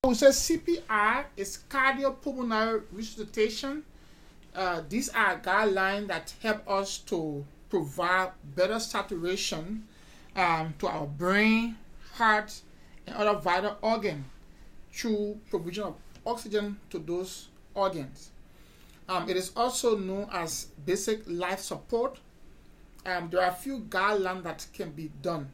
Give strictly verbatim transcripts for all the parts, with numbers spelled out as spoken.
We say C P R is cardiopulmonary resuscitation. Uh, these are guidelines that help us to provide better saturation um, to our brain, heart, and other vital organs through provision of oxygen to those organs. Um, it is also known as basic life support. Um, there are a few guidelines that can be done.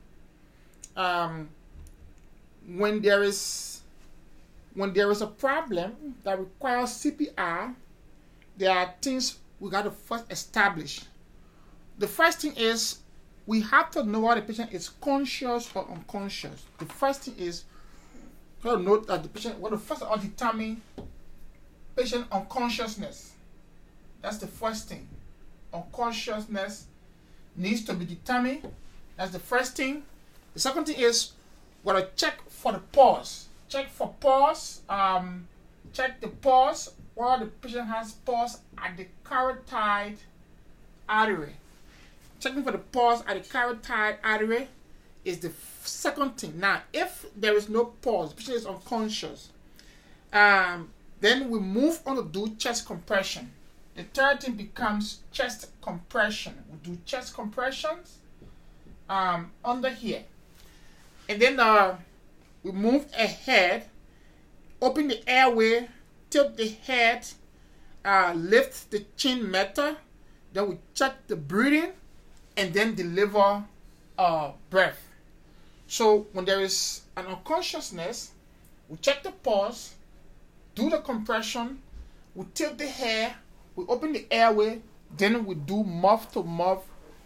Um, when there is when there is a problem that requires C P R, there are things we got to first establish. The first thing is we have to know whether the patient is conscious or unconscious. The first thing is we have to note that the patient, well, the first of all, determine patient unconsciousness. That's the first thing. Unconsciousness needs to be determined. That's the first thing. The second thing is we got to check for the pulse. Check for pulse. Um, check the pulse. Whether the patient has pulse at the carotid artery. Checking for the pulse at the carotid artery is the second thing. Now, if there is no pulse, the patient is unconscious, um, then we move on to do chest compression. The third thing becomes chest compression. We do chest compressions um, under here. And then uh, we move ahead, open the airway, tilt the head, uh, lift the chin meter, then we check the breathing, and then deliver uh, breath. So when there is an unconsciousness, we check the pulse, do the compression, we tilt the hair, we open the airway, then we do mouth-to-mouth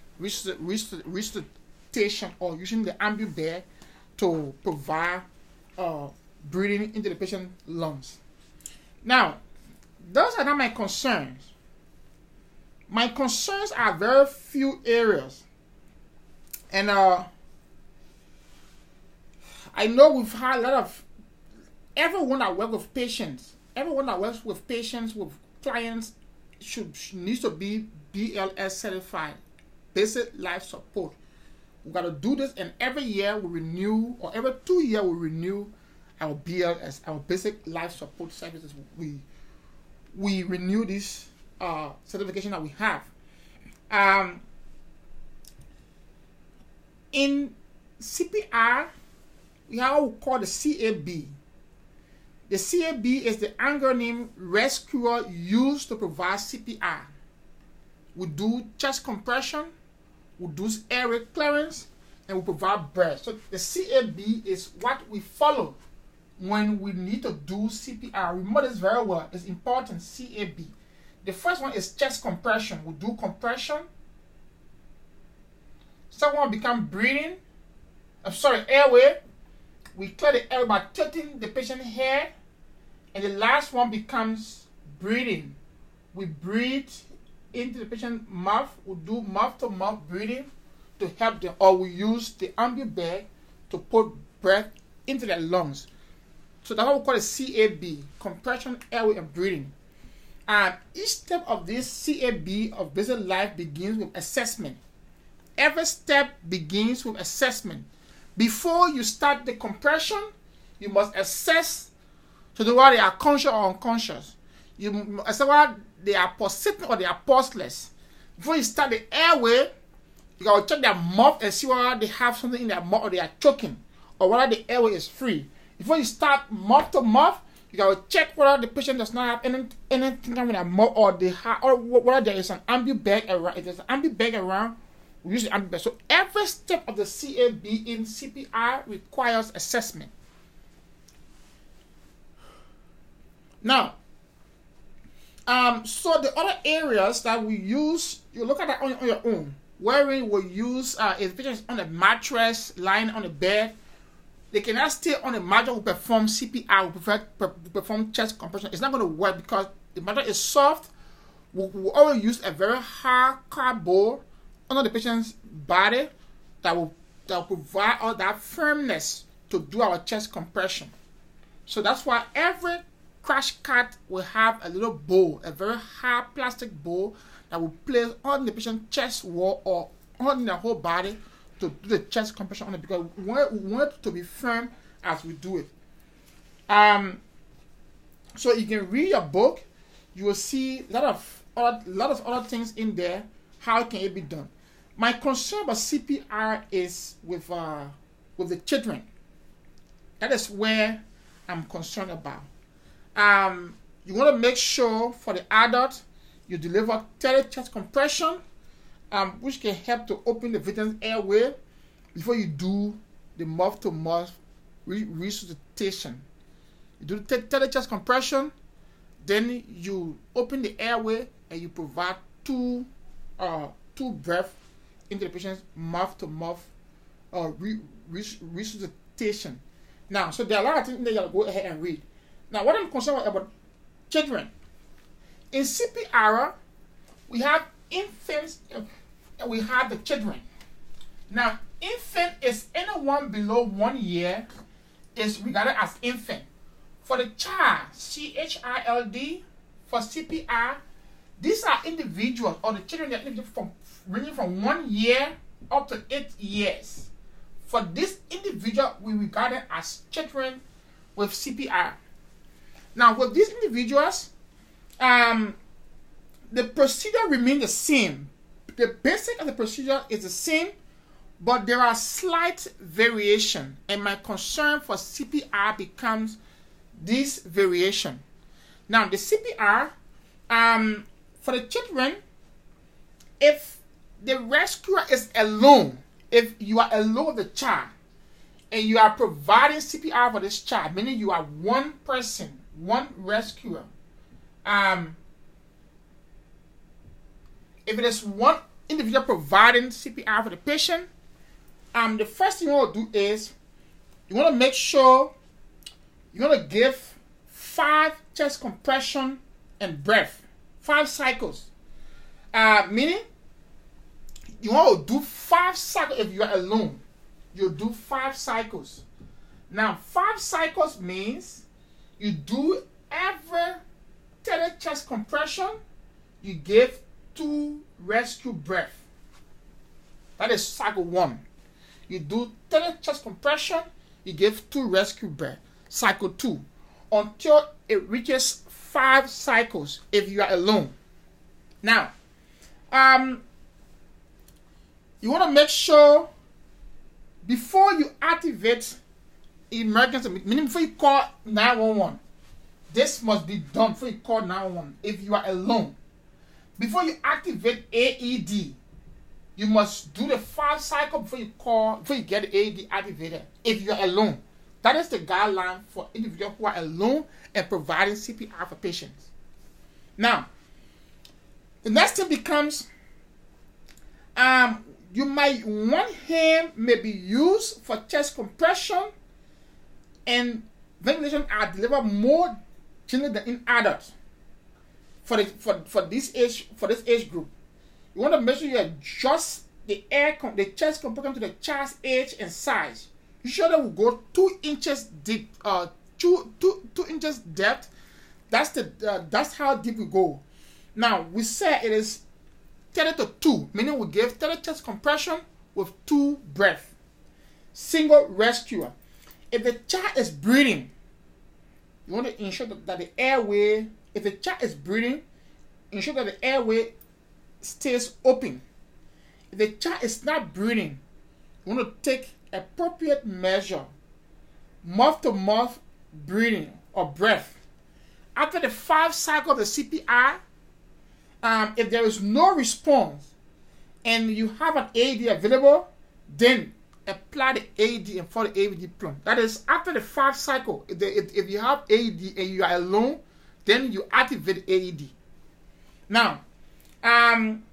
resuscitation or using the ambu bag to provide uh, breathing into the patient's lungs. Now, those are not my concerns. My concerns are very few areas. And uh, I know we've had a lot of, everyone that works with patients, everyone that works with patients, with clients, should, should needs to be B L S certified, basic life support. We got to do this, and every year we renew, or every two years we renew our B L S, our basic life support services. We we renew this uh, certification that we have. Um, in C P R, we have what we call the C A B. The C A B is the acronym rescuer used to provide C P R. We do chest compression, we do airway clearance, and we provide breath. So the C A B is what we follow when we need to do C P R. Remember this very well. It's important, C A B. The first one is chest compression. We do compression. Second one become breathing. I'm sorry, airway. We clear the airway by tilting the patient's head. And the last one becomes breathing. We breathe into the patient's mouth. We do mouth-to-mouth breathing to help them. Or we use the ambu bag to put breath into their lungs. So that's what we call a C A B, compression, airway, and breathing. And each step of this C A B of basic life begins with assessment. Every step begins with assessment. Before you start the compression, you must assess to the whether they are conscious or unconscious. You assess whether they are pulsating or they are pulseless. Before you start the airway, you gotta check their mouth and see whether they have something in their mouth or they are choking, or whether the airway is free. Before you start mouth to mouth, you gotta check whether the patient does not have any, anything in their mouth, or they have, or whether there is an ambu bag around. If there's an ambu bag around, we use the ambu bag. So every step of the C A B in C P R requires assessment. Now, um, so the other areas that we use, you look at that on, on your own. Where we will use, uh, if the patient is on a mattress, lying on a bed, they cannot stay on the mattress. We perform C P R, we prefer, we perform chest compression. It's not going to work because the mattress is soft. We will always use a very hard cardboard under the patient's body that will, that will provide all that firmness to do our chest compression. So that's why every crash cart will have a little bowl, a very hard plastic bowl that will place on the patient's chest wall or on the whole body to do the chest compression on it, because we want, we want it to be firm as we do it. Um, so you can read your book. You will see a lot of other, lot of other things in there. How can it be done? My concern about C P R is with uh, with the children. That is where I'm concerned about. Um, you want to make sure for the adult you deliver thirty chest compression, um, which can help to open the victim's airway before you do the mouth-to-mouth re resuscitation. You do the thirty chest compression, then you open the airway and you provide two, uh, two breaths into the patient's mouth-to-mouth uh, re re resuscitation. Now, so there are a lot of things that you gotta go ahead and read. Now, what I'm concerned about children. In C P R, we have infants and we have the children. Now, infant is anyone below one year is regarded as infant. For the child, C H I L D, for C P R, these are individuals or the children that are from ranging from one year up to eight years. For this individual, we regard it as children with C P R. Now, with these individuals, um, the procedure remains the same. The basic of the procedure is the same, but there are slight variation. And my concern for C P R becomes this variation. Now, the C P R, um, for the children, if the rescuer is alone, if you are alone with the child, and you are providing C P R for this child, meaning you are one person, one rescuer, um, if it is one individual providing C P R for the patient, um, the first thing you want to do is you want to make sure you want to give five chest compression and breath, five cycles, uh, meaning you want to do five cycles. If you are alone, you do five cycles. Now, five cycles means you do every thirty chest compression, you give two rescue breath. That is cycle one. You do thirty chest compression, you give two rescue breath. Cycle two, until it reaches five cycles if you are alone. Now, um, you want to make sure before you activate emergency, meaning before you call nine one one, this must be done before you call nine one one if you are alone. Before you activate A E D, you must do the five cycle before you call, before you get the A E D activated if you are alone. That is the guideline for individuals who are alone and providing C P R for patients. Now, the next thing becomes, um, you might, one hand may be used for chest compression, and ventilation are delivered more generally than in adults. For the for for this age for this age group, you want to make sure you adjust the air the chest compression to the child's age and size. You sure that will go two inches deep, uh, two two two inches depth. That's the uh, that's how deep we go. Now we say it is thirty to two, meaning we give thirty chest compression with two breath. Single rescuer. If the child is breathing, you want to ensure that, that the airway. If the child is breathing, ensure that the airway stays open. If the child is not breathing, you want to take appropriate measure, mouth-to-mouth breathing or breath. After the five cycle of the C P R, um, if there is no response and you have an A E D available, then apply the A E D and follow the A E D plan. That is, after the five cycle, if, the, if, if you have A E D and you are alone, then you activate A E D. Now, um,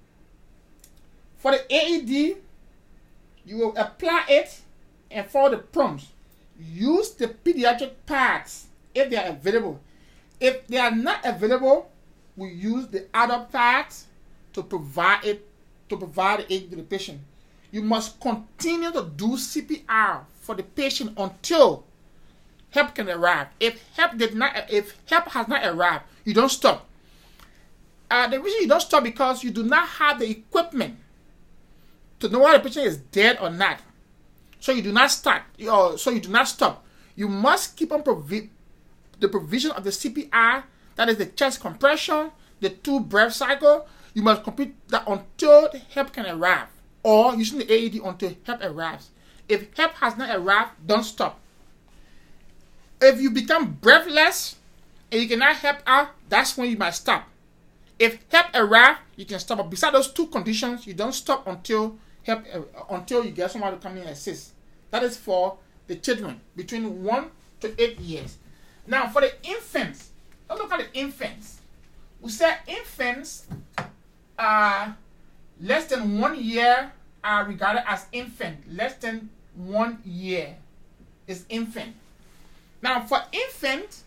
for the A E D, you will apply it and follow the prompts. Use the pediatric pads if they are available. If they are not available, we use the adult pads to provide it to provide the A E D to the patient. You must continue to do C P R for the patient until help can arrive. If help did not, if help has not arrived, you don't stop. Uh, the reason you don't stop because you do not have the equipment to know whether the patient is dead or not. So you do not start. Or so you do not stop. You must keep on provi the provision of the C P R, that is the chest compression, the two breath cycle, you must complete that until help can arrive, or using the A E D until help arrives. If help has not arrived, don't stop. If you become breathless and you cannot help out, that's when you might stop. If help arrives, you can stop. But besides those two conditions, you don't stop until help uh, until you get somebody to come in and assist. That is for the children between one to eight years. Now, for the infants, let's look at the infants. We said infants are less than one year are regarded as infant. Less than one year is infant. Now, for infant,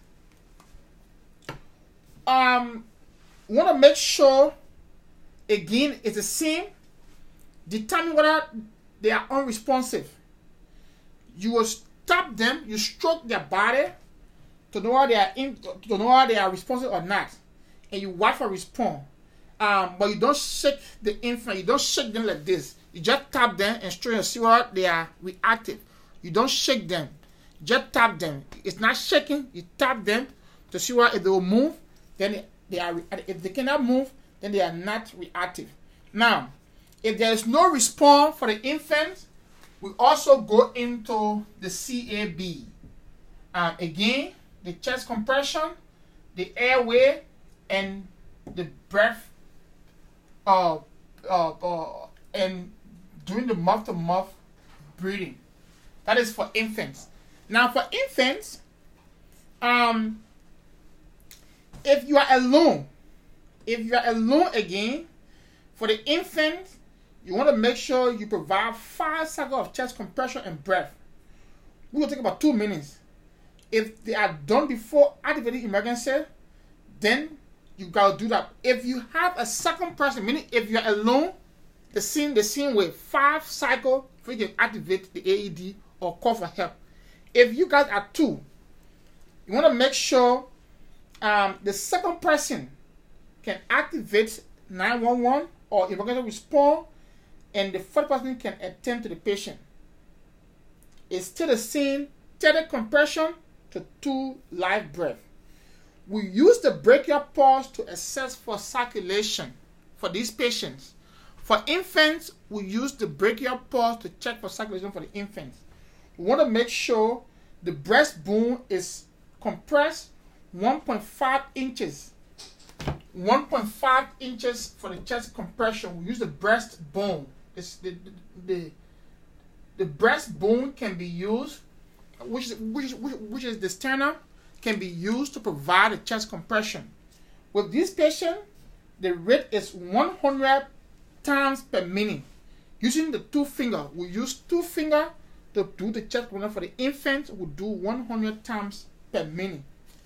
um, we want to make sure, again, it's the same. Determine whether they are unresponsive. You will stop them, you stroke their body to know whether they are in, to know whether they are responsive or not, and you watch for response. Um, but you don't shake the infant. You don't shake them like this. You just tap them and stroke and see whether they are reactive. You don't shake them. Just tap them. It's not shaking. You tap them to see whether if they will move. Then they are. If they cannot move, then they are not reactive. Now, if there is no response for the infant, we also go into the C A B. Um, again, the chest compression, the airway, and the breath, uh, uh, uh, and doing the mouth-to-mouth breathing. That is for infants. Now, for infants, um, if you are alone, if you are alone again, for the infant, you want to make sure you provide five cycles of chest compression and breath. We will take about two minutes. If they are done before activating emergency, then you gotta do that. If you have a second person, meaning if you're alone, the same the same way, five cycles before you can activate the A E D or call for help. If you guys are two, you want to make sure um, the second person can activate nine one one or emergency response, and the first person can attend to the patient. It's still the same thirty compression to two live breath. We use the brachial pulse to assess for circulation for these patients. For infants, we use the brachial pulse to check for circulation for the infants. We want to make sure the breastbone is compressed one point five inches. one point five inches for the chest compression. We use the breastbone. It's the, the, the, the breastbone can be used, which is, which, which, which is the sternum, can be used to provide a chest compression. With this patient, the rate is one hundred times per minute. Using the two finger, we use two finger to do the chest compression. For the infant, we do one hundred times per minute.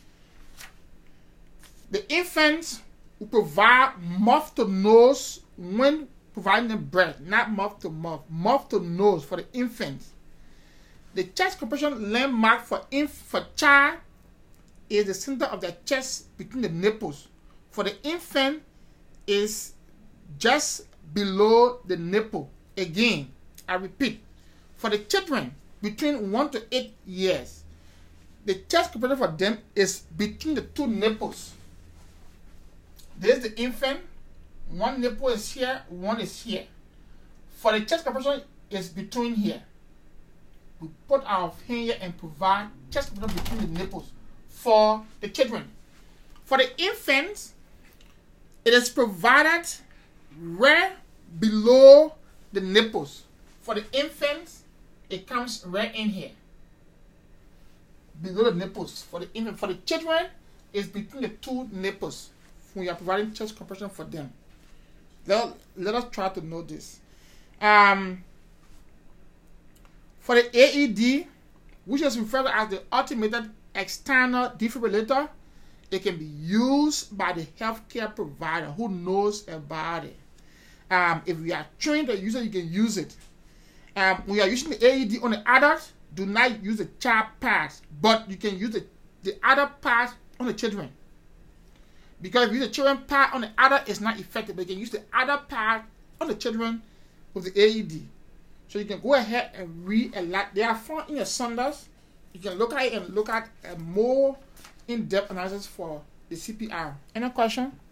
The infants will provide mouth to nose when providing the breath, not mouth to mouth, mouth to nose for the infants. The chest compression landmark for inf for child is the center of the chest between the nipples. For the infant, is just below the nipple. Again, I repeat, for the children between one to eight years, the chest compression for them is between the two nipples. There's the infant. One nipple is here, one is here. For the chest compression, is between here. We put our hand here and provide chest compression between the nipples for the children. For the infants, it is provided right below the nipples. For the infants, it comes right in here, below the nipples. For the infant, for the children, it's between the two nipples when you are providing chest compression for them. Let, let us try to know this. Um, for the A E D, which is referred to as the automated external defibrillator, it can be used by the healthcare provider who knows about it. Um, if you are trained to use it, you can use it. Um, when you are using the A E D on the adult, do not use the child pads, but you can use the, the adult pads on the children. Because if you use the children pad on the adult, it's not effective. But you can use the adult pad on the children with the A E D. So you can go ahead and read a lot. They are found in your Sanders. You can look at it and look at a more in-depth analysis for the C P R. Any question?